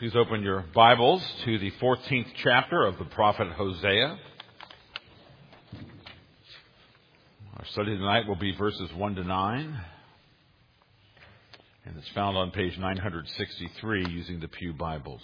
Please open your Bibles to the 14th chapter of the prophet Hosea. Our study tonight will be verses 1 to 9, and it's found on page 963 using the Pew Bibles.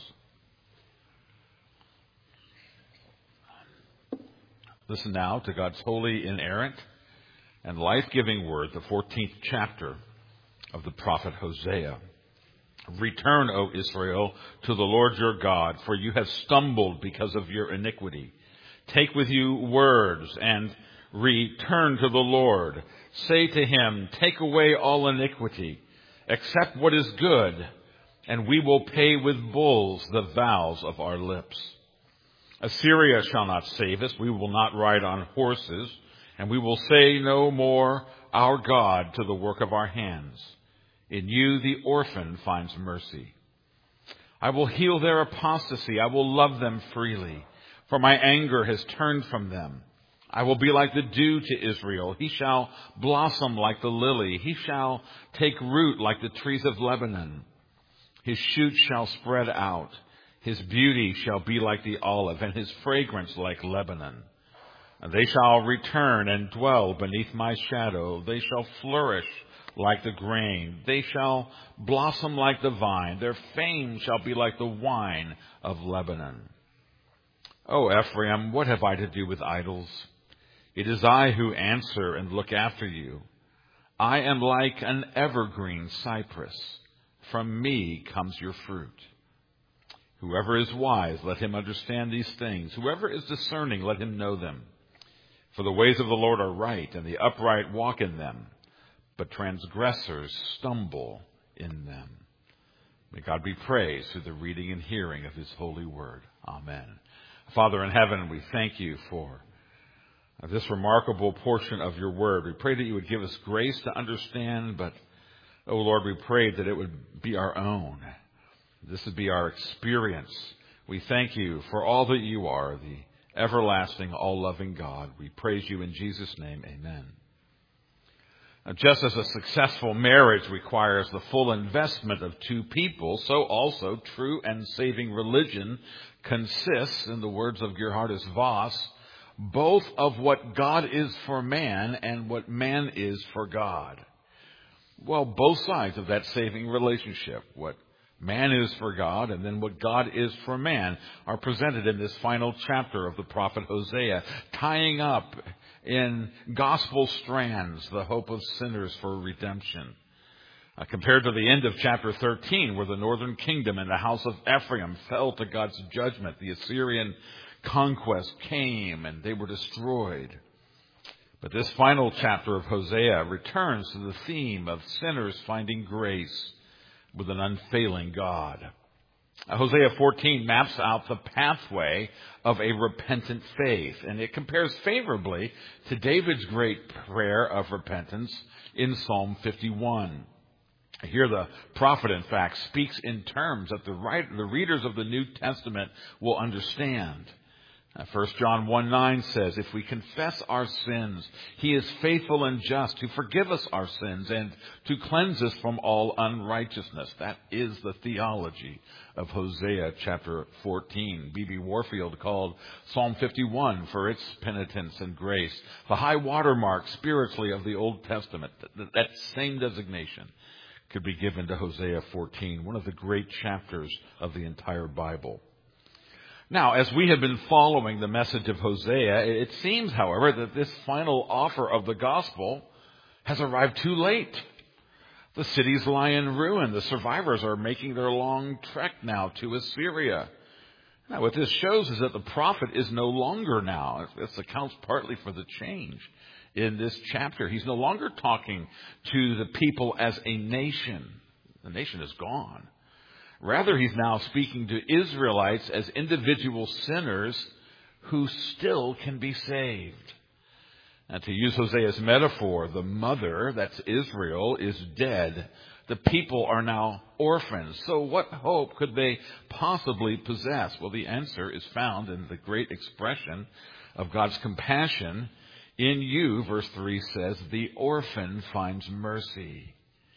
Listen now to God's holy, inerrant, and life-giving word, the 14th chapter of the prophet Hosea. Return, O Israel, to the Lord your God, for you have stumbled because of your iniquity. Take with you words and return to the Lord. Say to him, take away all iniquity, accept what is good, and we will pay with bulls the vows of our lips. Assyria shall not save us. We will not ride on horses, and we will say no more, our God, to the work of our hands. In you the orphan finds mercy. I will heal their apostasy. I will love them freely, for my anger has turned from them. I will be like the dew to Israel. He shall blossom like the lily. He shall take root like the trees of Lebanon. His shoots shall spread out. His beauty shall be like the olive, and his fragrance like Lebanon. And they shall return and dwell beneath my shadow. They shall flourish like the grain. They shall blossom like the vine. Their fame shall be like the wine of Lebanon. O Ephraim, what have I to do with idols? It is I who answer and look after you. I am like an evergreen cypress. From me comes your fruit. Whoever is wise, let him understand these things. Whoever is discerning, let him know them. For the ways of the Lord are right, and the upright walk in them, but transgressors stumble in them. May God be praised through the reading and hearing of his holy word. Amen. Father in heaven, we thank you for this remarkable portion of your word. We pray that you would give us grace to understand, but, oh Lord, we pray that it would be our own. This would be our experience. We thank you for all that you are, the everlasting, all-loving God. We praise you in Jesus' name. Amen. Just as a successful marriage requires the full investment of two people, so also true and saving religion consists, in the words of Gerhardus Voss, both of what God is for man and what man is for God. Well, both sides of that saving relationship, what man is for God and then what God is for man, are presented in this final chapter of the prophet Hosea, tying up in gospel strands the hope of sinners for redemption. Compared to the end of chapter 13, where the northern kingdom and the house of Ephraim fell to God's judgment, the Assyrian conquest came and they were destroyed. But this final chapter of Hosea returns to the theme of sinners finding grace with an unfailing God. Hosea 14 maps out the pathway of a repentant faith, and it compares favorably to David's great prayer of repentance in Psalm 51. Here the prophet, in fact, speaks in terms that the readers of the New Testament will understand. 1 John 1:9 says, if we confess our sins, he is faithful and just to forgive us our sins and to cleanse us from all unrighteousness. That is the theology of Hosea chapter 14. B.B. Warfield called Psalm 51 for its penitence and grace the high watermark spiritually of the Old Testament. That same designation could be given to Hosea 14, one of the great chapters of the entire Bible. Now, as we have been following the message of Hosea, it seems, however, that this final offer of the gospel has arrived too late. The cities lie in ruin. The survivors are making their long trek now to Assyria. Now, what this shows is that the prophet is no longer now. This accounts partly for the change in this chapter. He's no longer talking to the people as a nation. The nation is gone. Rather, he's now speaking to Israelites as individual sinners who still can be saved. And to use Hosea's metaphor, the mother, that's Israel, is dead. The people are now orphans. So what hope could they possibly possess? Well, the answer is found in the great expression of God's compassion. In you, verse 3 says, the orphan finds mercy.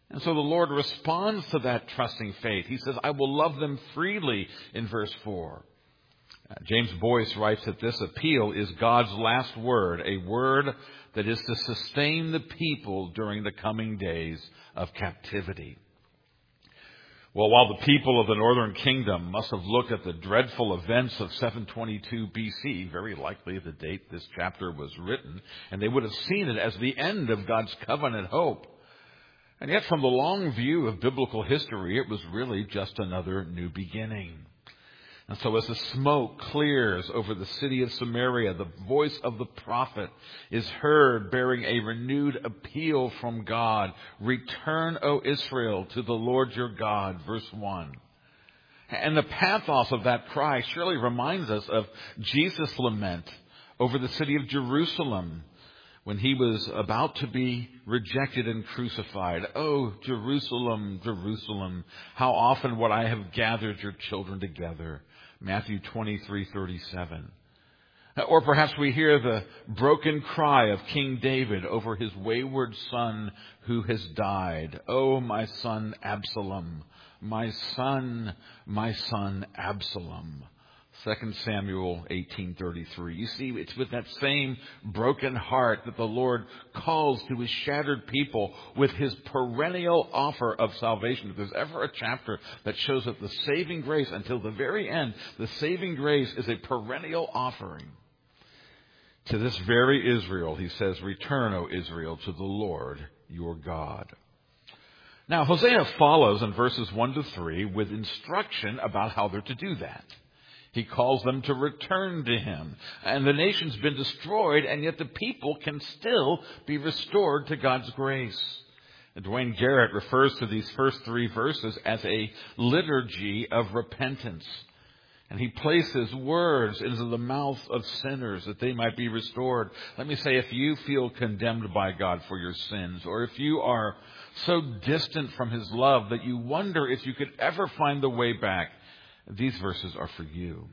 And so the Lord responds to that trusting faith. He says, I will love them freely in verse 4. James Boyce writes that this appeal is God's last word, a word that is to sustain the people during the coming days of captivity. Well, while the people of the northern kingdom must have looked at the dreadful events of 722 BC, very likely the date this chapter was written, and they would have seen it as the end of God's covenant hope. And yet, from the long view of biblical history, it was really just another new beginning. And so as the smoke clears over the city of Samaria, the voice of the prophet is heard bearing a renewed appeal from God. Return, O Israel, to the Lord your God, verse 1. And the pathos of that cry surely reminds us of Jesus' lament over the city of Jerusalem when he was about to be rejected and crucified. Oh, Jerusalem, Jerusalem, how often would I have gathered your children together. Matthew 23:37. Or perhaps we hear the broken cry of King David over his wayward son who has died. Oh, my son Absalom, my son Absalom. 2 Samuel 18:33. You see, it's with that same broken heart that the Lord calls to his shattered people with his perennial offer of salvation. If there's ever a chapter that shows that the saving grace, until the very end, the saving grace is a perennial offering. To this very Israel, he says, return, O Israel, to the Lord your God. Now, Hosea follows in verses 1 to 3 with instruction about how they're to do that. He calls them to return to him. And the nation's been destroyed, and yet the people can still be restored to God's grace. And Dwayne Garrett refers to these first 3 verses as a liturgy of repentance. And he places words into the mouth of sinners that they might be restored. Let me say, if you feel condemned by God for your sins, or if you are so distant from his love that you wonder if you could ever find the way back, these verses are for you.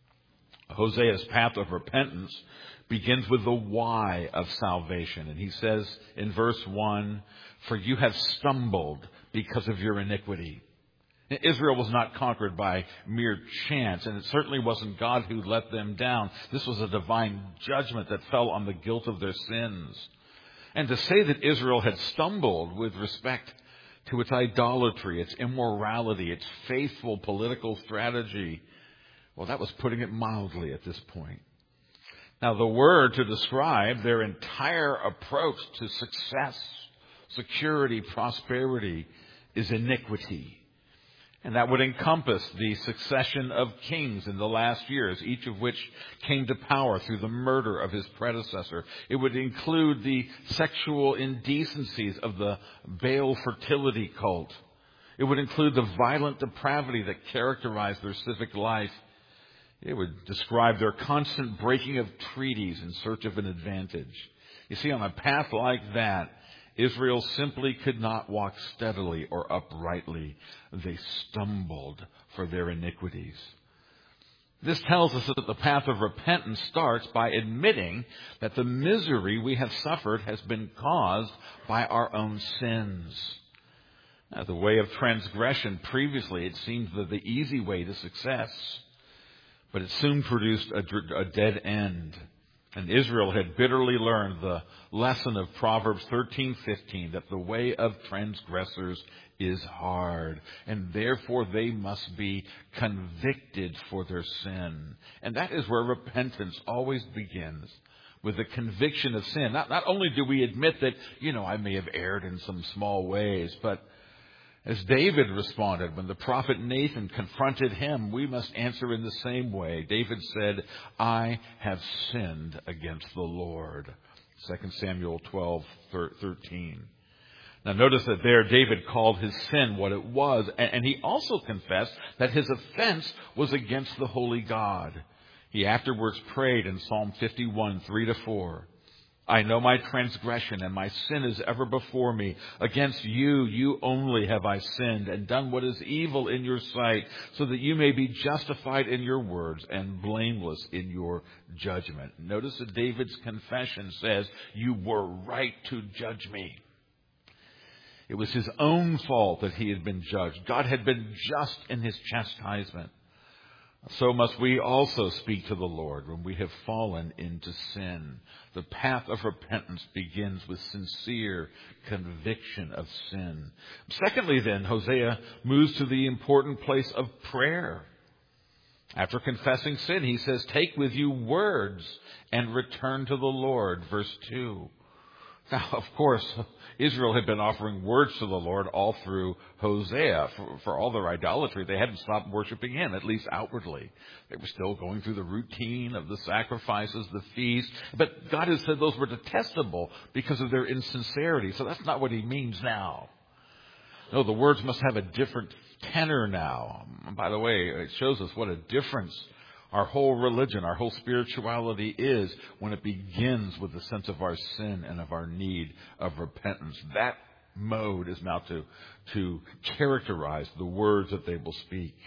Hosea's path of repentance begins with the why of salvation. And he says in verse 1, for you have stumbled because of your iniquity. Israel was not conquered by mere chance, and it certainly wasn't God who let them down. This was a divine judgment that fell on the guilt of their sins. And to say that Israel had stumbled with respect to its idolatry, its immorality, its faithful political strategy, well, that was putting it mildly at this point. Now, the word to describe their entire approach to success, security, prosperity is iniquity. And that would encompass the succession of kings in the last years, each of which came to power through the murder of his predecessor. It would include the sexual indecencies of the Baal fertility cult. It would include the violent depravity that characterized their civic life. It would describe their constant breaking of treaties in search of an advantage. You see, on a path like that, Israel simply could not walk steadily or uprightly. They stumbled for their iniquities. This tells us that the path of repentance starts by admitting that the misery we have suffered has been caused by our own sins. Now, the way of transgression previously, it seemed the easy way to success, but it soon produced a dead end. And Israel had bitterly learned the lesson of Proverbs 13:15, that the way of transgressors is hard, and therefore they must be convicted for their sin. And that is where repentance always begins, with the conviction of sin. Not only do we admit that, I may have erred in some small ways, but as David responded when the prophet Nathan confronted him, we must answer in the same way. David said, I have sinned against the Lord. 2 Samuel 12:13. Now notice that there David called his sin what it was, and he also confessed that his offense was against the holy God. He afterwards prayed in Psalm 51:3-4. I know my transgression, and my sin is ever before me. Against you only have I sinned and done what is evil in your sight, so that you may be justified in your words and blameless in your judgment. Notice that David's confession says, you were right to judge me. It was his own fault that he had been judged. God had been just in his chastisement. So must we also speak to the Lord when we have fallen into sin. The path of repentance begins with sincere conviction of sin. Secondly, then, Hosea moves to the important place of prayer. After confessing sin, he says, take with you words and return to the Lord. Verse 2. Now, of course, Israel had been offering words to the Lord all through Hosea. For all their idolatry, they hadn't stopped worshiping him, at least outwardly. They were still going through the routine of the sacrifices, the feasts. But God has said those were detestable because of their insincerity. So that's not what he means now. No, the words must have a different tenor now. By the way, it shows us what a difference our whole religion, our whole spirituality is when it begins with the sense of our sin and of our need of repentance. That mode is now to characterize the words that they will speak.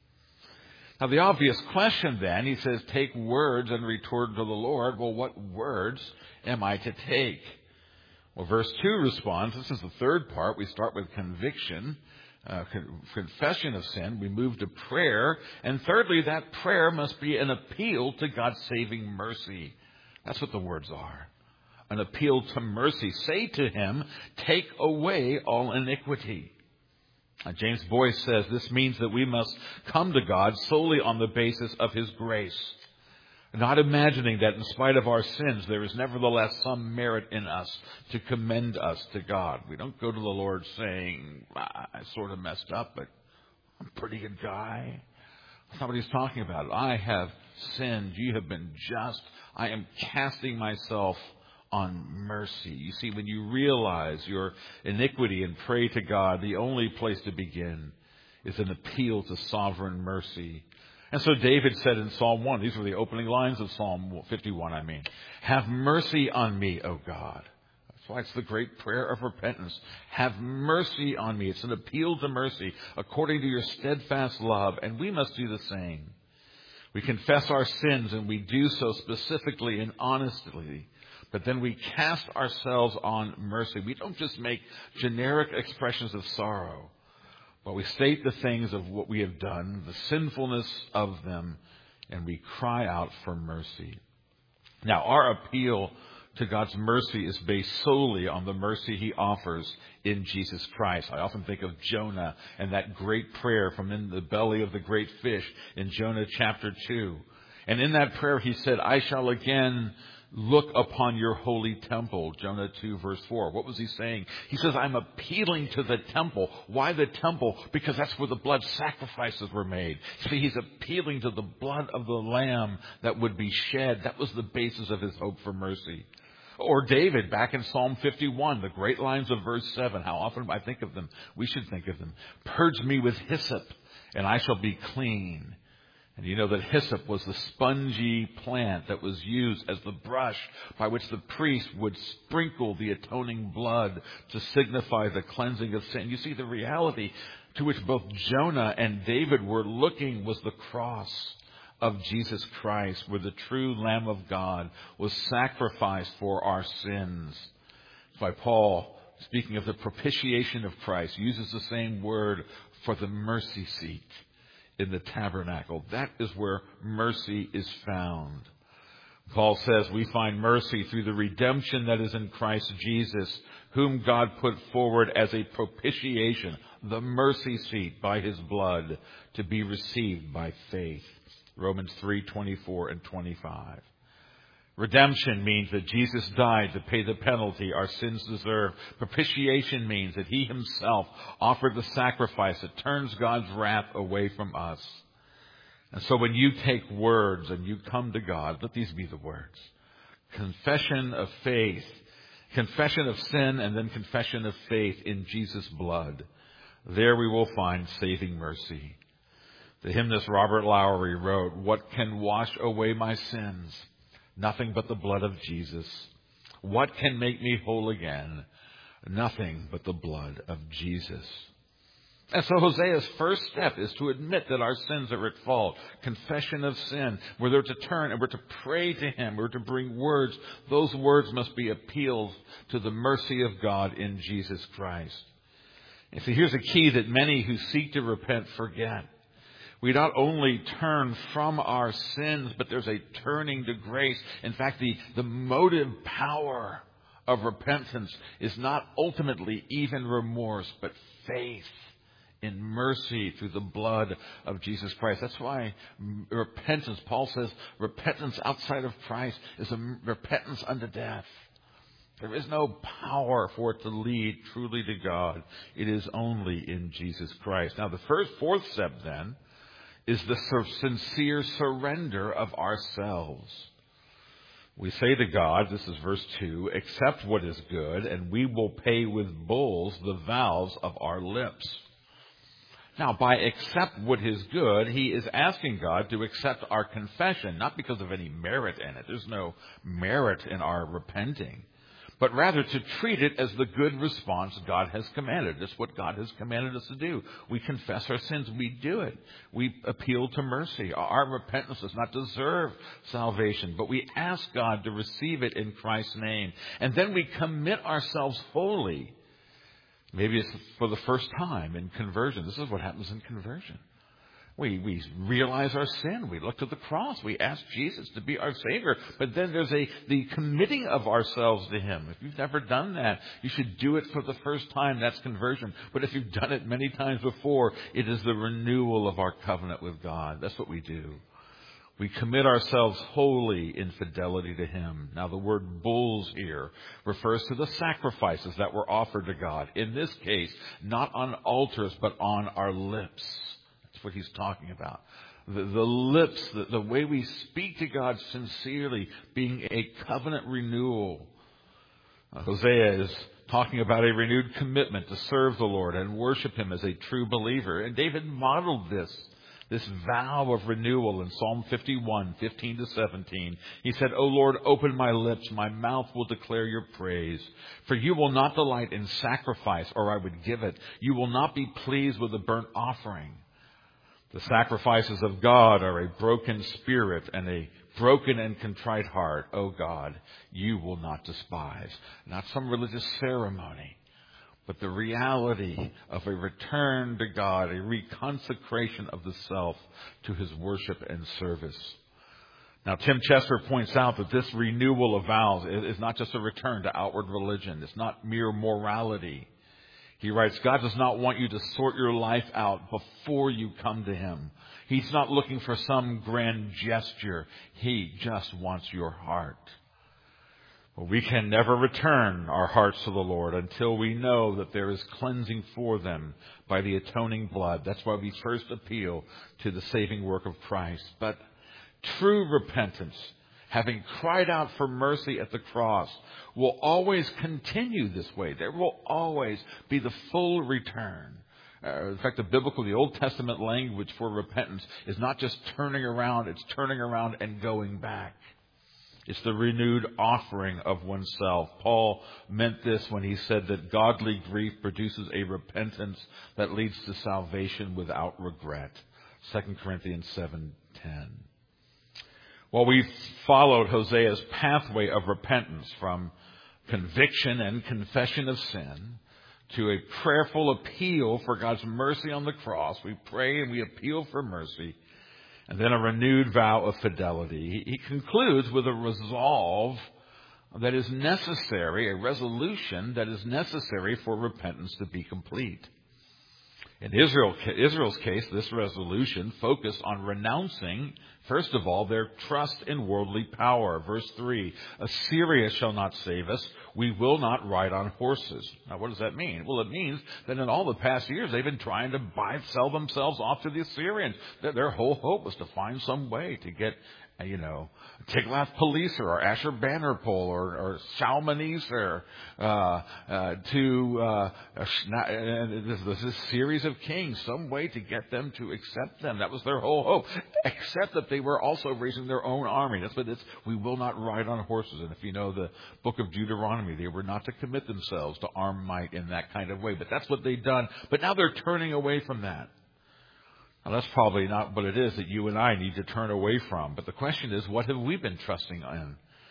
Now, the obvious question then, he says, take words and return to the Lord. Well, what words am I to take? Well, verse 2 responds, this is the third part. We start with conviction. Confession of sin, we move to prayer, and thirdly, that prayer must be an appeal to God's saving mercy. That's what the words are. An appeal to mercy. Say to him, take away all iniquity. James Boyce says this means that we must come to God solely on the basis of his grace, not imagining that in spite of our sins, there is nevertheless some merit in us to commend us to God. We don't go to the Lord saying, I sort of messed up, but I'm a pretty good guy. That's not what he's talking about. I have sinned. You have been just. I am casting myself on mercy. You see, when you realize your iniquity and pray to God, the only place to begin is an appeal to sovereign mercy. And so David said in Psalm 1, these were the opening lines of Psalm 51, have mercy on me, O God. That's why it's the great prayer of repentance. Have mercy on me. It's an appeal to mercy according to your steadfast love, and we must do the same. We confess our sins, and we do so specifically and honestly, but then we cast ourselves on mercy. We don't just make generic expressions of sorrow, but we state the things of what we have done, the sinfulness of them, and we cry out for mercy. Now, our appeal to God's mercy is based solely on the mercy he offers in Jesus Christ. I often think of Jonah and that great prayer from in the belly of the great fish in Jonah chapter 2. And in that prayer he said, I shall again look upon your holy temple, Jonah 2, verse 4. What was he saying? He says, I'm appealing to the temple. Why the temple? Because that's where the blood sacrifices were made. See, he's appealing to the blood of the Lamb that would be shed. That was the basis of his hope for mercy. Or David, back in Psalm 51, the great lines of verse 7. How often I think of them? We should think of them. Purge me with hyssop, and I shall be clean. And you know that hyssop was the spongy plant that was used as the brush by which the priest would sprinkle the atoning blood to signify the cleansing of sin. You see, the reality to which both Jonah and David were looking was the cross of Jesus Christ, where the true Lamb of God was sacrificed for our sins. That's why Paul, speaking of the propitiation of Christ, uses the same word for the mercy seat in the tabernacle. That is where mercy is found. Paul says we find mercy through the redemption that is in Christ Jesus, whom God put forward as a propitiation, the mercy seat by his blood, to be received by faith. Romans 3:24 and 25. Redemption means that Jesus died to pay the penalty our sins deserve. Propitiation means that he himself offered the sacrifice that turns God's wrath away from us. And so when you take words and you come to God, let these be the words. Confession of faith, confession of sin, and then confession of faith in Jesus' blood. There we will find saving mercy. The hymnist Robert Lowry wrote, what can wash away my sins? Nothing but the blood of Jesus. What can make me whole again? Nothing but the blood of Jesus. And so Hosea's first step is to admit that our sins are at fault. Confession of sin. We're there to turn and we're to pray to him. We're to bring words. Those words must be appeals to the mercy of God in Jesus Christ. And see, here's a key that many who seek to repent forget. We not only turn from our sins, but there's a turning to grace. In fact, the motive power of repentance is not ultimately even remorse, but faith in mercy through the blood of Jesus Christ. That's why repentance, Paul says, repentance outside of Christ is a repentance unto death. There is no power for it to lead truly to God. It is only in Jesus Christ. Now, the fourth step then is the sincere surrender of ourselves. We say to God, this is verse 2, accept what is good, and we will pay with bulls the vows of our lips. Now, by accept what is good, he is asking God to accept our confession, not because of any merit in it. There's no merit in our repenting, but rather to treat it as the good response God has commanded. That's what God has commanded us to do. We confess our sins. We do it. We appeal to mercy. Our repentance does not deserve salvation, but we ask God to receive it in Christ's name. And then we commit ourselves wholly. Maybe it's for the first time in conversion. This is what happens in conversion. We realize our sin. We look to the cross. We ask Jesus to be our Savior. But then there's the committing of ourselves to Him. If you've never done that, you should do it for the first time. That's conversion. But if you've done it many times before, it is the renewal of our covenant with God. That's what we do. We commit ourselves wholly in fidelity to Him. Now, the word bulls here refers to the sacrifices that were offered to God. In this case, not on altars, but on our lips. That's what he's talking about. The lips, the way we speak to God sincerely, being a covenant renewal. Hosea is talking about a renewed commitment to serve the Lord and worship Him as a true believer. And David modeled this vow of renewal in Psalm 51, 15 to 17. He said, O Lord, open my lips, my mouth will declare your praise. For you will not delight in sacrifice, or I would give it. You will not be pleased with a burnt offering. The sacrifices of God are a broken spirit and a broken and contrite heart. O God, you will not despise. Not some religious ceremony, but the reality of a return to God, a reconsecration of the self to His worship and service. Now, Tim Chester points out that this renewal of vows is not just a return to outward religion. It's not mere morality. He writes, God does not want you to sort your life out before you come to Him. He's not looking for some grand gesture. He just wants your heart. Well, we can never return our hearts to the Lord until we know that there is cleansing for them by the atoning blood. That's why we first appeal to the saving work of Christ. But true repentance, having cried out for mercy at the cross, will always continue this way. There will always be the full return. In fact, the Old Testament language for repentance is not just turning around, it's turning around and going back. It's the renewed offering of oneself. Paul meant this when he said that godly grief produces a repentance that leads to salvation without regret. 2 Corinthians 7:10. Well, we've followed Hosea's pathway of repentance from conviction and confession of sin to a prayerful appeal for God's mercy on the cross. We pray and we appeal for mercy. And then a renewed vow of fidelity. He concludes with a resolve that is necessary, a resolution that is necessary for repentance to be complete. In Israel's case, this resolution focused on renouncing, first of all, their trust in worldly power. Verse 3, Assyria shall not save us. We will not ride on horses. Now, what does that mean? Well, it means that in all the past years, they've been trying to sell themselves off to the Assyrians. Their whole hope was to find some way to get, Tiglath-Pileser or Ashurbanipal or Shalmaneser this series of kings, some way to get them to accept them. That was their whole hope, except that they were also raising their own army. That's what it's, we will not ride on horses. And if you know the book of Deuteronomy, they were not to commit themselves to armed might in that kind of way. But that's what they've done. But now they're turning away from that. Now, that's probably not what it is that you and I need to turn away from. But the question is, what have we been trusting in?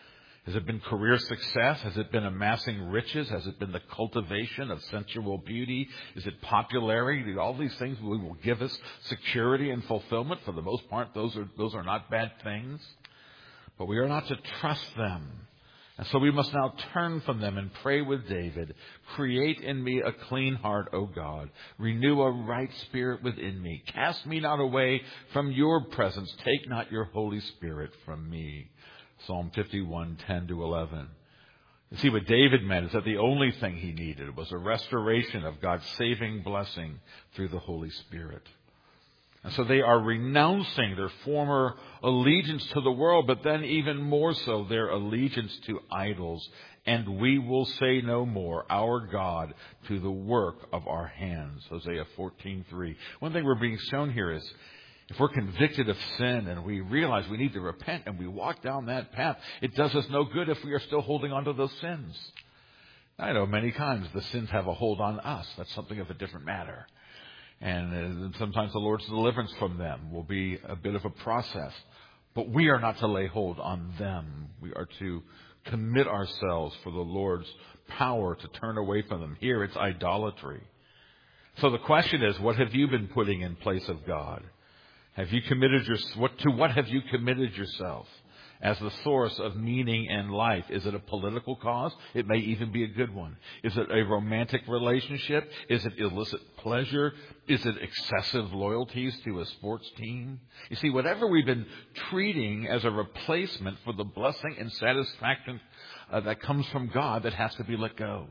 Has it been career success? Has it been amassing riches? Has it been the cultivation of sensual beauty? Is it popularity? All these things will give us security and fulfillment. For the most part, those are not bad things. But we are not to trust them. And so we must now turn from them and pray with David. Create in me a clean heart, O God. Renew a right spirit within me. Cast me not away from your presence. Take not your Holy Spirit from me. Psalm 51, 10-11. You see, what David meant is that the only thing he needed was a restoration of God's saving blessing through the Holy Spirit. And so they are renouncing their former allegiance to the world, but then even more so their allegiance to idols. And we will say no more, our God, to the work of our hands. Hosea 14:3. One thing we're being shown here is, if we're convicted of sin and we realize we need to repent and we walk down that path, it does us no good if we are still holding on to those sins. I know many times the sins have a hold on us. That's something of a different matter. And sometimes the Lord's deliverance from them will be a bit of a process. But we are not to lay hold on them. We are to commit ourselves for the Lord's power to turn away from them. Here it's idolatry. So the question is, what have you been putting in place of God? Have you committed what have you committed yourself as the source of meaning and life? Is it a political cause? It may even be a good one. Is it a romantic relationship? Is it illicit pleasure? Is it excessive loyalties to a sports team? You see, whatever we've been treating as a replacement for the blessing and satisfaction that comes from God, that has to be let go.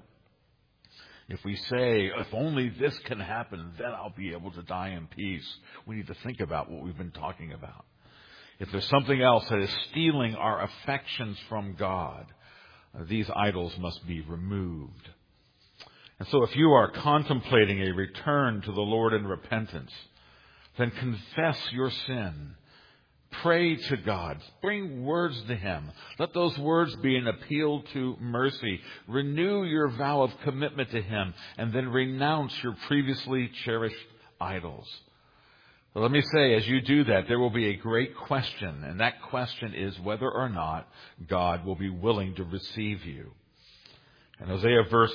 If we say, if only this can happen, then I'll be able to die in peace, we need to think about what we've been talking about. If there's something else that is stealing our affections from God, these idols must be removed. And so if you are contemplating a return to the Lord in repentance, then confess your sin. Pray to God. Bring words to Him. Let those words be an appeal to mercy. Renew your vow of commitment to Him, and then renounce your previously cherished idols. But let me say, as you do that, there will be a great question, and that question is whether or not God will be willing to receive you. And Hosea verse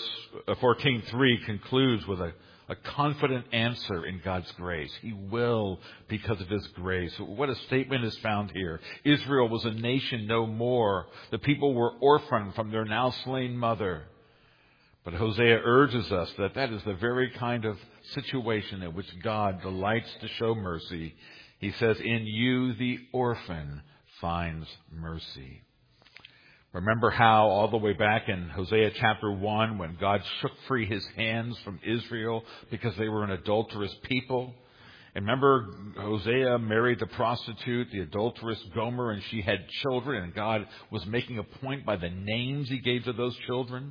14:3 concludes with a confident answer in God's grace. He will because of His grace. What a statement is found here. Israel was a nation no more. The people were orphaned from their now slain mother. But Hosea urges us that that is the very kind of situation in which God delights to show mercy. He says, in you the orphan finds mercy. Remember how all the way back in Hosea chapter 1, when God shook free His hands from Israel because they were an adulterous people. And remember, Hosea married the prostitute, the adulterous Gomer, and she had children, and God was making a point by the names He gave to those children.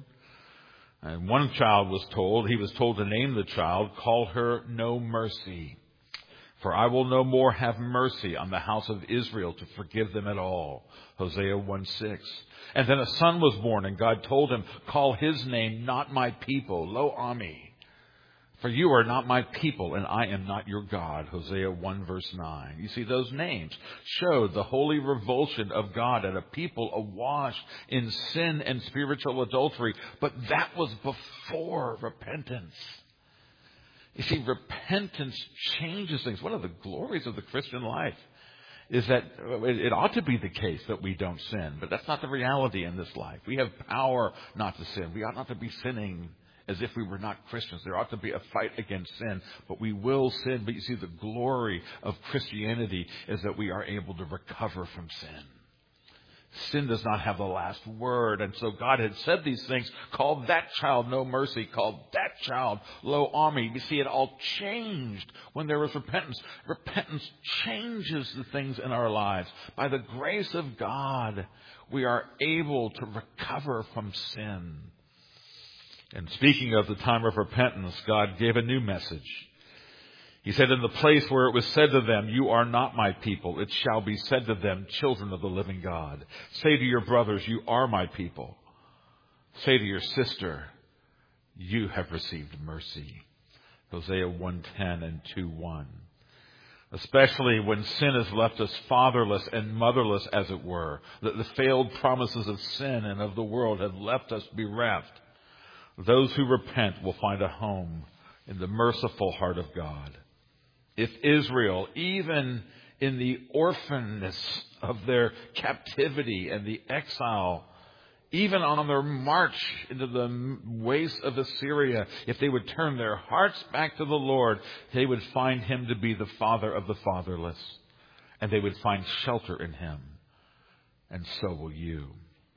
And one child was told to name the child, call her No Mercy. For I will no more have mercy on the house of Israel to forgive them at all. Hosea 1:6. And then a son was born, and God told him, call his name Not My People, Lo Ami. For you are not my people, and I am not your God. Hosea 1:9. You see, those names showed the holy revulsion of God at a people awash in sin and spiritual adultery. But that was before repentance. You see, repentance changes things. One of the glories of the Christian life is that it ought to be the case that we don't sin, but that's not the reality in this life. We have power not to sin. We ought not to be sinning as if we were not Christians. There ought to be a fight against sin, but we will sin. But you see, the glory of Christianity is that we are able to recover from sin. Sin does not have the last word. And so God had said these things, called that child No Mercy, called that child Lo Ami. You see, it all changed when there was repentance. Repentance changes the things in our lives. By the grace of God, we are able to recover from sin. And speaking of the time of repentance, God gave a new message. He said, in the place where it was said to them, you are not my people, it shall be said to them, children of the living God. Say to your brothers, you are my people. Say to your sister, you have received mercy. Hosea 1:10 and 2:1. especially when sin has left us fatherless and motherless, as it were. The failed promises of sin and of the world have left us bereft. Those who repent will find a home in the merciful heart of God. If Israel, even in the orphanness of their captivity and the exile, even on their march into the waste of Assyria, if they would turn their hearts back to the Lord, they would find Him to be the Father of the fatherless, and they would find shelter in Him. And so will you.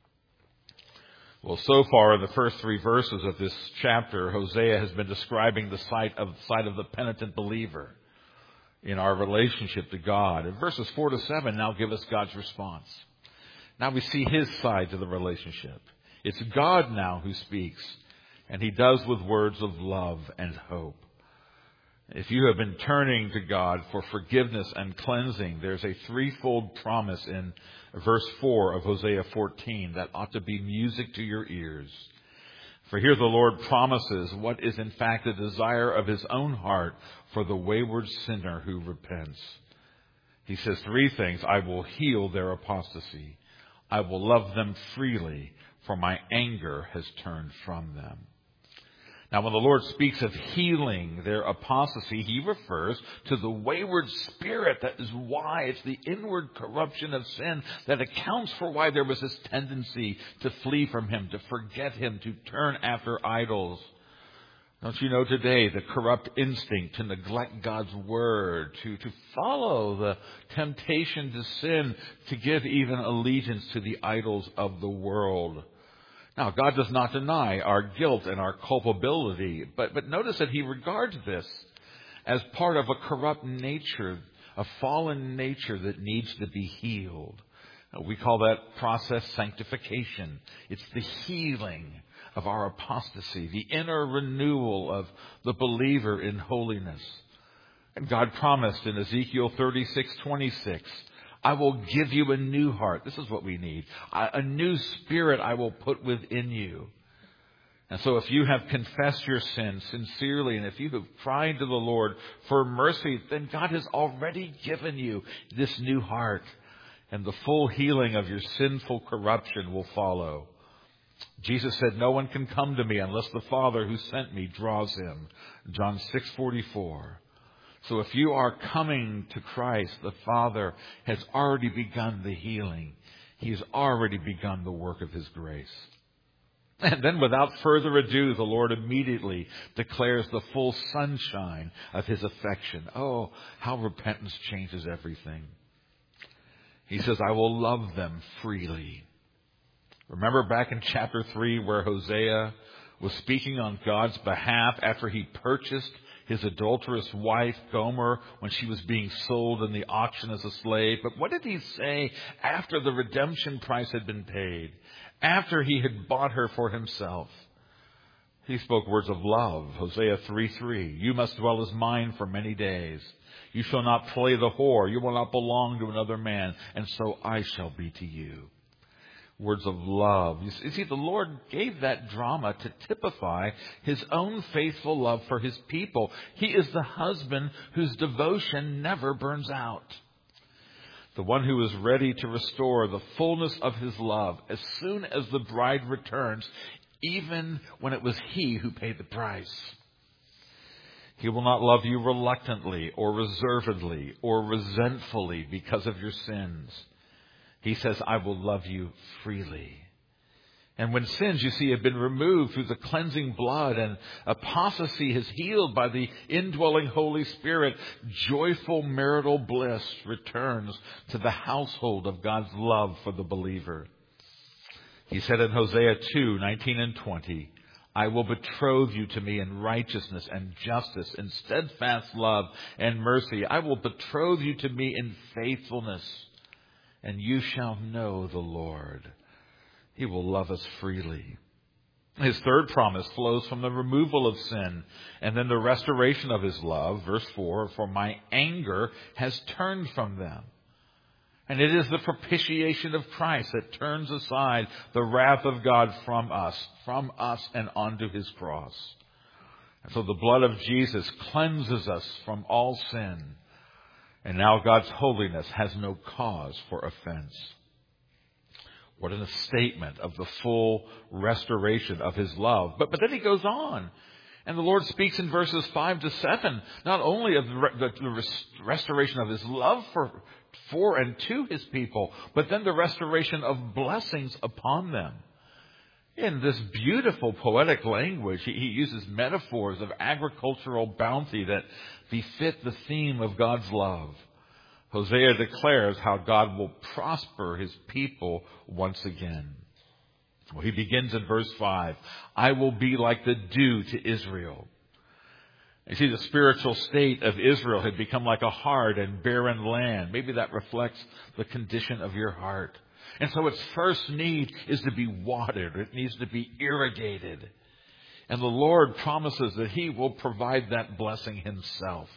Well, so far in the first 3 verses of this chapter, Hosea has been describing the sight of the penitent believer in our relationship to God. And verses 4 to 7 now give us God's response. Now we see His side to the relationship. It's God now who speaks, and He does with words of love and hope. If you have been turning to God for forgiveness and cleansing, there's a threefold promise in verse 4 of Hosea 14 that ought to be music to your ears. For here the Lord promises what is in fact the desire of His own heart for the wayward sinner who repents. He says 3 things. I will heal their apostasy. I will love them freely, for my anger has turned from them. Now, when the Lord speaks of healing their apostasy, He refers to the wayward spirit. That is why it's the inward corruption of sin that accounts for why there was this tendency to flee from Him, to forget Him, to turn after idols. Don't you know today the corrupt instinct to neglect God's word, to follow the temptation to sin, to give even allegiance to the idols of the world? Now, God does not deny our guilt and our culpability, but notice that He regards this as part of a corrupt nature, a fallen nature that needs to be healed. We call that process sanctification. It's the healing of our apostasy, the inner renewal of the believer in holiness. And God promised in Ezekiel 36:26, I will give you a new heart. This is what we need. A new spirit I will put within you. And so if you have confessed your sins sincerely, and if you have cried to the Lord for mercy, then God has already given you this new heart. And the full healing of your sinful corruption will follow. Jesus said, no one can come to me unless the Father who sent me draws him. John 6:44. So if you are coming to Christ, the Father has already begun the healing. He's already begun the work of His grace. And then without further ado, the Lord immediately declares the full sunshine of His affection. Oh, how repentance changes everything. He says, I will love them freely. Remember back in chapter 3 where Hosea was speaking on God's behalf after he purchased his adulterous wife, Gomer, when she was being sold in the auction as a slave. But what did he say after the redemption price had been paid? After he had bought her for himself? He spoke words of love. Hosea 3:3. You must dwell as mine for many days. You shall not play the whore. You will not belong to another man. And so I shall be to you. Words of love. You see, the Lord gave that drama to typify His own faithful love for His people. He is the husband whose devotion never burns out. The one who is ready to restore the fullness of His love as soon as the bride returns, even when it was He who paid the price. He will not love you reluctantly or reservedly or resentfully because of your sins. He says, I will love you freely. And when sins, you see, have been removed through the cleansing blood and apostasy is healed by the indwelling Holy Spirit, joyful marital bliss returns to the household of God's love for the believer. He said in Hosea 2:19 and 20, I will betroth you to me in righteousness and justice, in steadfast love and mercy. I will betroth you to me in faithfulness. And you shall know the Lord. He will love us freely. His third promise flows from the removal of sin and then the restoration of His love. Verse 4, for my anger has turned from them. And it is the propitiation of Christ that turns aside the wrath of God from us and onto His cross. And so the blood of Jesus cleanses us from all sin. And now God's holiness has no cause for offense. What a statement of the full restoration of his love. But then he goes on. And the Lord speaks in verses 5 to 7, not only of the restoration of his love for and to his people, but then the restoration of blessings upon them. In this beautiful poetic language, he uses metaphors of agricultural bounty that befit the theme of God's love. Hosea declares how God will prosper his people once again. Well, he begins in verse 5. I will be like the dew to Israel. You see, the spiritual state of Israel had become like a hard and barren land. Maybe that reflects the condition of your heart. And so its first need is to be watered. It needs to be irrigated. And the Lord promises that he will provide that blessing himself.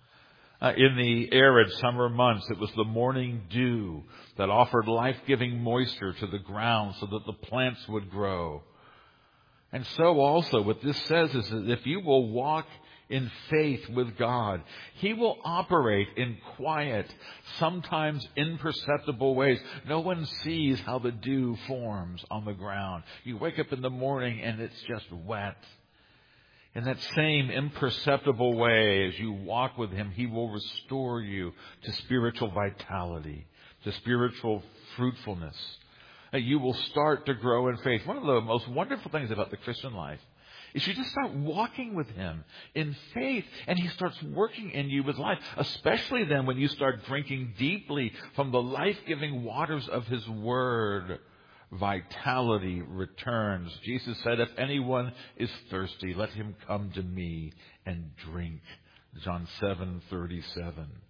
In the arid summer months, it was the morning dew that offered life-giving moisture to the ground so that the plants would grow. And so also what this says is that if you will walk in faith with God, he will operate in quiet, sometimes imperceptible ways. No one sees how the dew forms on the ground. You wake up in the morning and it's just wet. In that same imperceptible way, as you walk with him, he will restore you to spiritual vitality, to spiritual fruitfulness. You will start to grow in faith. One of the most wonderful things about the Christian life is you just start walking with him in faith, and he starts working in you with life, especially then when you start drinking deeply from the life-giving waters of his word. Vitality returns. Jesus said, if anyone is thirsty, let him come to me and drink. John 7:37.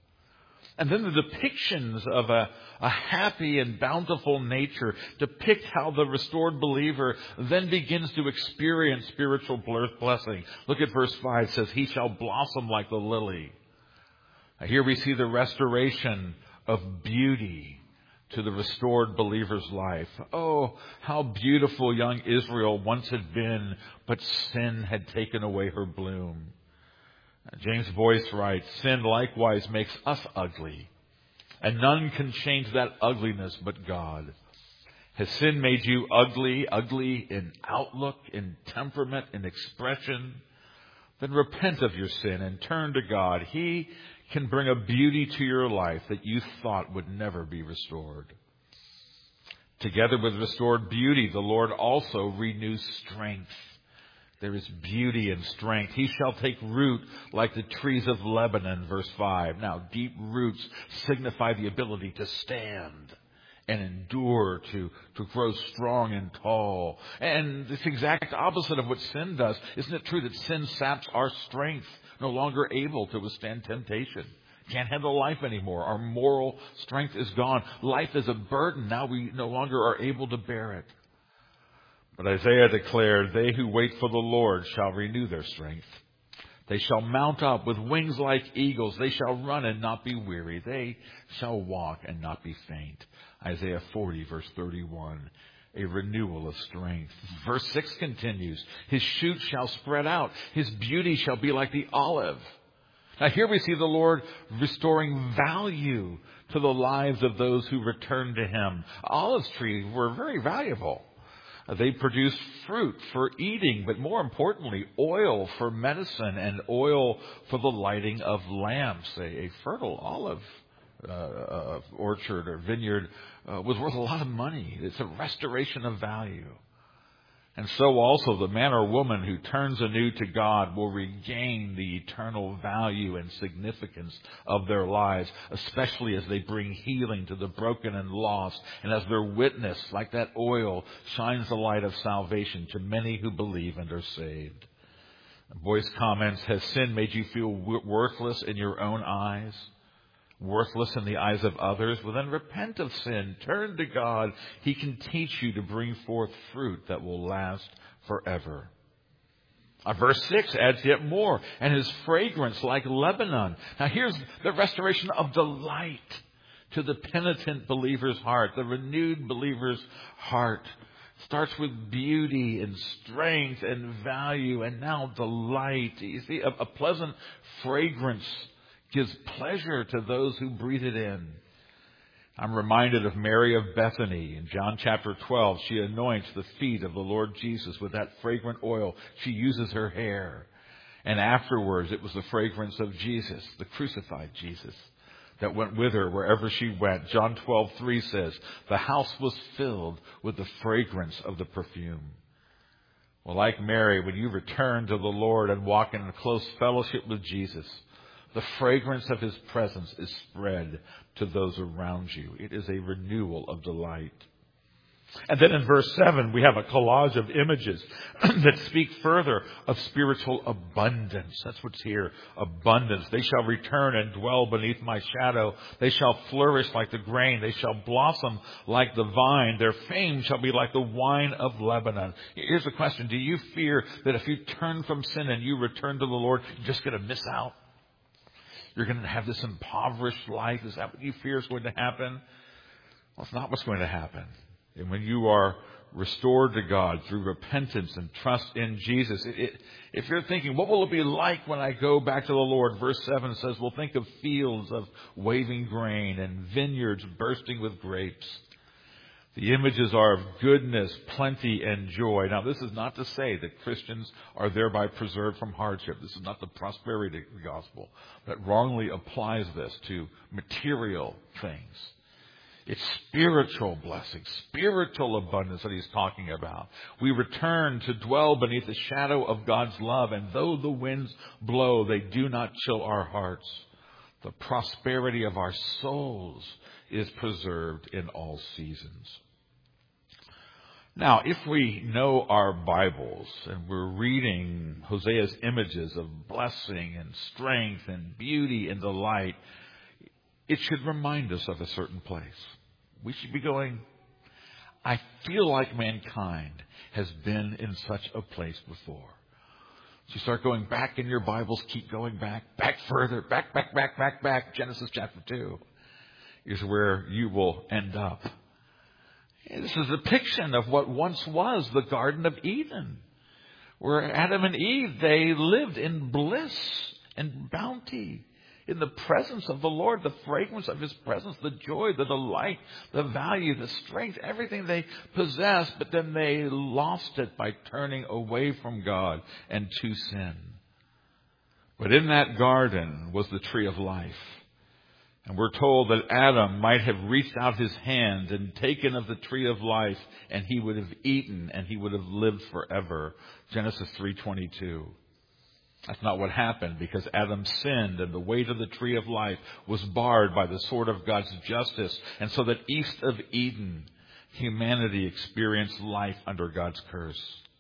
And then the depictions of a happy and bountiful nature depict how the restored believer then begins to experience spiritual blessing. Look at verse 5. It says, he shall blossom like the lily. Now here we see the restoration of beauty to the restored believer's life. Oh, how beautiful young Israel once had been, but sin had taken away her bloom. James Boyce writes, sin likewise makes us ugly, and none can change that ugliness but God. Has sin made you ugly in outlook, in temperament, in expression? Then repent of your sin and turn to God. He can bring a beauty to your life that you thought would never be restored. Together with restored beauty, the Lord also renews strength. There is beauty and strength. He shall take root like the trees of Lebanon, verse 5. Now, deep roots signify the ability to stand and endure, to grow strong and tall. And it's the exact opposite of what sin does. Isn't it true that sin saps our strength, no longer able to withstand temptation? Can't handle life anymore. Our moral strength is gone. Life is a burden. Now we no longer are able to bear it. But Isaiah declared, they who wait for the Lord shall renew their strength. They shall mount up with wings like eagles. They shall run and not be weary. They shall walk and not be faint. Isaiah 40, verse 31. A renewal of strength. Verse 6 continues, his shoot shall spread out. His beauty shall be like the olive. Now here we see the Lord restoring value to the lives of those who return to him. Olive trees were very valuable. They produced fruit for eating, but more importantly, oil for medicine and oil for the lighting of lamps. A fertile olive orchard or vineyard was worth a lot of money. It's a restoration of value. And so also the man or woman who turns anew to God will regain the eternal value and significance of their lives, especially as they bring healing to the broken and lost, and as their witness, like that oil, shines the light of salvation to many who believe and are saved. Boyce comments, has sin made you feel worthless in your own eyes? Worthless in the eyes of others? Well, then repent of sin. Turn to God. He can teach you to bring forth fruit that will last forever. Verse 6 adds yet more. And his fragrance like Lebanon. Now here's the restoration of delight to the penitent believer's heart. The renewed believer's heart starts with beauty and strength and value, and now delight. You see, a pleasant fragrance gives pleasure to those who breathe it in. I'm reminded of Mary of Bethany. In John chapter 12, she anoints the feet of the Lord Jesus with that fragrant oil. She uses her hair. And afterwards, it was the fragrance of Jesus, the crucified Jesus, that went with her wherever she went. John 12:3 says, the house was filled with the fragrance of the perfume. Well, like Mary, when you return to the Lord and walk in close fellowship with Jesus, the fragrance of His presence is spread to those around you. It is a renewal of delight. And then in verse 7, we have a collage of images that speak further of spiritual abundance. That's what's here. Abundance. They shall return and dwell beneath my shadow. They shall flourish like the grain. They shall blossom like the vine. Their fame shall be like the wine of Lebanon. Here's the question. Do you fear that if you turn from sin and you return to the Lord, you're just going to miss out? You're going to have this impoverished life? Is that what you fear is going to happen? Well, it's not what's going to happen. And when you are restored to God through repentance and trust in Jesus, if you're thinking, what will it be like when I go back to the Lord? Verse 7 says, we'll think of fields of waving grain and vineyards bursting with grapes. The images are of goodness, plenty, and joy. Now, this is not to say that Christians are thereby preserved from hardship. This is not the prosperity gospel that wrongly applies this to material things. It's spiritual blessings, spiritual abundance that he's talking about. We return to dwell beneath the shadow of God's love, and though the winds blow, they do not chill our hearts. The prosperity of our souls is preserved in all seasons. Now, if we know our Bibles and we're reading Hosea's images of blessing and strength and beauty and delight, it should remind us of a certain place. We should be going, I feel like mankind has been in such a place before. So you start going back in your Bibles, keep going back further, back. Genesis chapter 2 is where you will end up. This is a depiction of what once was the Garden of Eden, where Adam and Eve, they lived in bliss and bounty, in the presence of the Lord, the fragrance of His presence, the joy, the delight, the value, the strength, everything they possessed, but then they lost it by turning away from God and to sin. But in that garden was the tree of life. And we're told that Adam might have reached out his hand and taken of the tree of life, and he would have eaten and he would have lived forever. Genesis 3:22. That's not what happened, because Adam sinned and the way to the tree of life was barred by the sword of God's justice. And so that east of Eden, humanity experienced life under God's curse.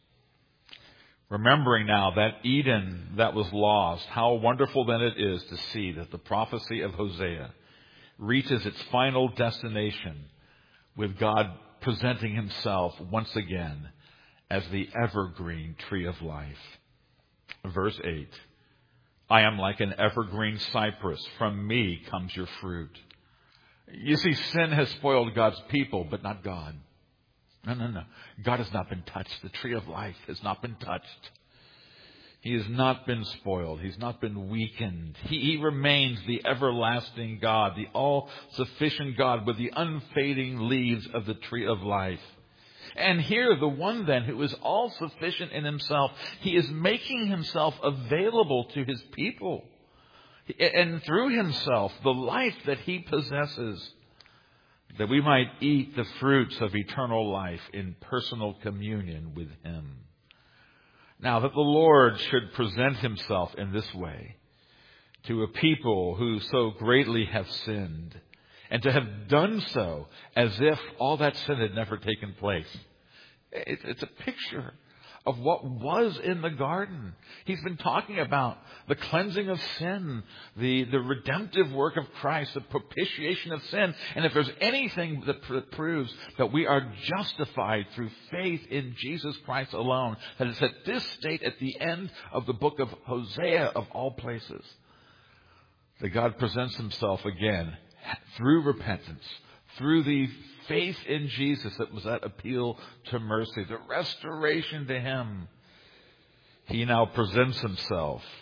Remembering now that Eden that was lost, how wonderful then it is to see that the prophecy of Hosea reaches its final destination with God presenting Himself once again as the evergreen tree of life. Verse 8, I am like an evergreen cypress. From me comes your fruit. You see, sin has spoiled God's people, but not God. No. God has not been touched. The tree of life has not been touched. He has not been spoiled. He's not been weakened. He remains the everlasting God, the all-sufficient God with the unfading leaves of the tree of life. And here, the one then who is all-sufficient in Himself, He is making Himself available to His people. And through Himself, the life that He possesses, that we might eat the fruits of eternal life in personal communion with Him. Now, that the Lord should present Himself in this way to a people who so greatly have sinned, and to have done so as if all that sin had never taken place. It's a picture of what was in the garden. He's been talking about the cleansing of sin, the redemptive work of Christ, the propitiation of sin. And if there's anything that proves that we are justified through faith in Jesus Christ alone, that it's at this state at the end of the book of Hosea of all places, that God presents Himself again through repentance, through the faith in Jesus that was that appeal to mercy, the restoration to Him. He now presents Himself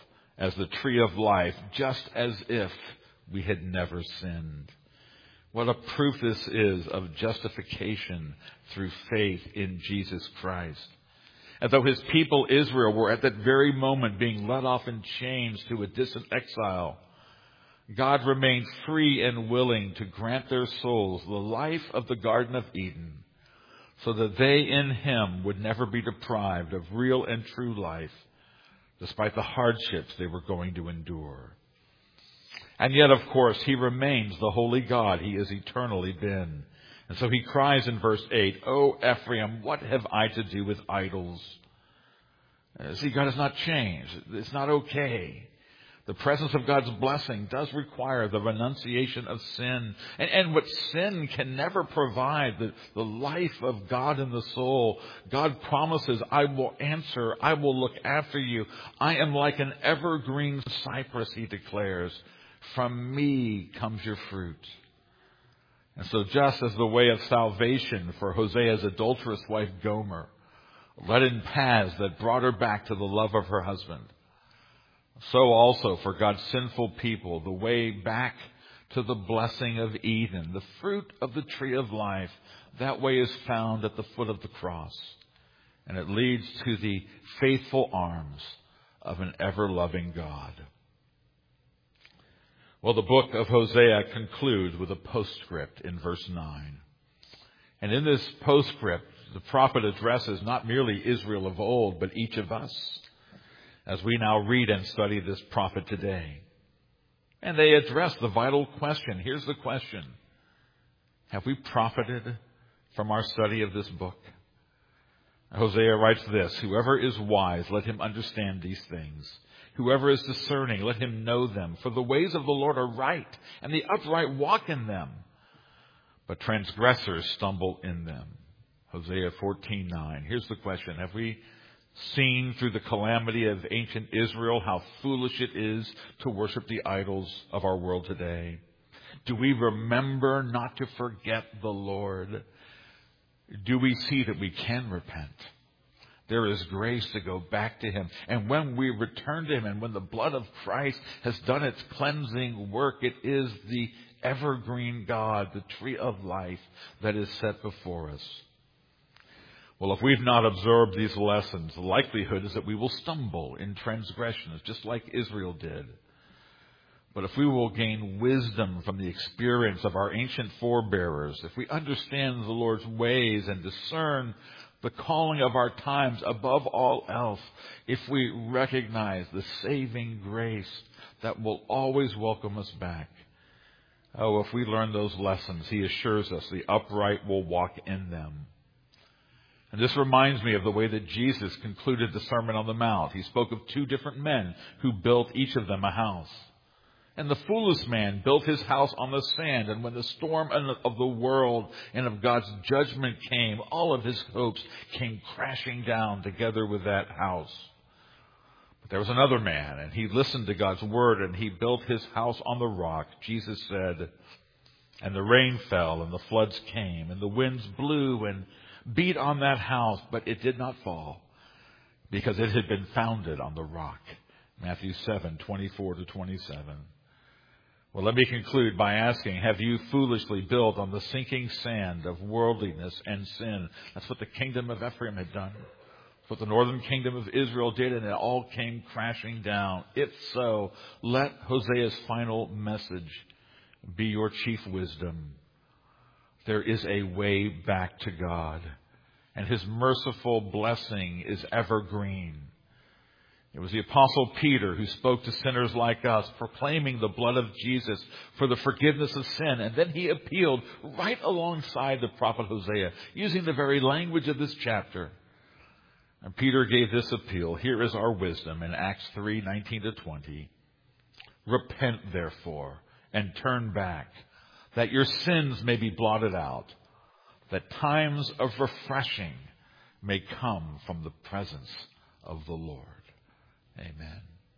as the tree of life, just as if we had never sinned. What a proof this is of justification through faith in Jesus Christ. As though his people Israel were at that very moment being led off in chains to a distant exile, God remained free and willing to grant their souls the life of the Garden of Eden, so that they in him would never be deprived of real and true life, despite the hardships they were going to endure. And yet, of course, he remains the holy God he has eternally been. And so he cries in verse 8, "O Ephraim, what have I to do with idols?" See, God has not changed. It's not okay. The presence of God's blessing does require the renunciation of sin. And what sin can never provide, the life of God in the soul, God promises, "I will answer, I will look after you. I am like an evergreen cypress," he declares. "From me comes your fruit." And so just as the way of salvation for Hosea's adulterous wife Gomer led in paths that brought her back to the love of her husband, so also for God's sinful people, the way back to the blessing of Eden, the fruit of the tree of life, that way is found at the foot of the cross. And it leads to the faithful arms of an ever-loving God. Well, the book of Hosea concludes with a postscript in verse 9. And in this postscript, the prophet addresses not merely Israel of old, but each of us, as we now read and study this prophet today. And they address the vital question. Here's the question: have we profited from our study of this book? Hosea writes this: "Whoever is wise, let him understand these things. Whoever is discerning, let him know them. For the ways of the Lord are right, and the upright walk in them, but transgressors stumble in them." Hosea 14:9. Here's the question: have we seen through the calamity of ancient Israel how foolish it is to worship the idols of our world today? Do we remember not to forget the Lord? Do we see that we can repent? There is grace to go back to him. And when we return to him, and when the blood of Christ has done its cleansing work, it is the evergreen God, the tree of life, that is set before us. Well, if we've not absorbed these lessons, the likelihood is that we will stumble in transgressions, just like Israel did. But if we will gain wisdom from the experience of our ancient forebearers, if we understand the Lord's ways and discern the calling of our times above all else, if we recognize the saving grace that will always welcome us back, oh, if we learn those lessons, he assures us the upright will walk in them. And this reminds me of the way that Jesus concluded the Sermon on the Mount. He spoke of two different men who built each of them a house. And the foolish man built his house on the sand, and when the storm of the world and of God's judgment came, all of his hopes came crashing down together with that house. But there was another man, and he listened to God's word, and he built his house on the rock. Jesus said, "And the rain fell, and the floods came, and the winds blew and beat on that house, but it did not fall, because it had been founded on the rock." Matthew 7:24-27. Well, let me conclude by asking, have you foolishly built on the sinking sand of worldliness and sin? That's what the kingdom of Ephraim had done. That's what the northern kingdom of Israel did, and it all came crashing down. If so, let Hosea's final message be your chief wisdom. There is a way back to God, and his merciful blessing is evergreen. It was the Apostle Peter who spoke to sinners like us, proclaiming the blood of Jesus for the forgiveness of sin. And then he appealed right alongside the prophet Hosea, using the very language of this chapter. And Peter gave this appeal. Here is our wisdom in Acts 3:19-20. "Repent, therefore, and turn back, that your sins may be blotted out, that times of refreshing may come from the presence of the Lord." Amen.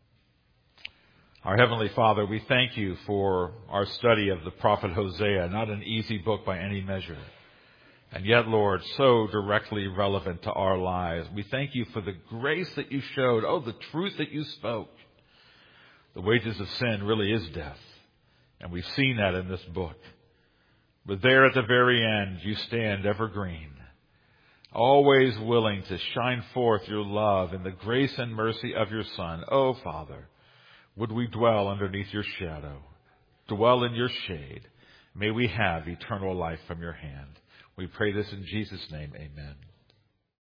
Our Heavenly Father, we thank you for our study of the prophet Hosea, not an easy book by any measure, and yet, Lord, so directly relevant to our lives. We thank you for the grace that you showed, the truth that you spoke. The wages of sin really is death. And we've seen that in this book. But there at the very end, you stand evergreen, always willing to shine forth your love and the grace and mercy of your Son. Oh, Father, would we dwell underneath your shadow, dwell in your shade. May we have eternal life from your hand. We pray this in Jesus' name. Amen.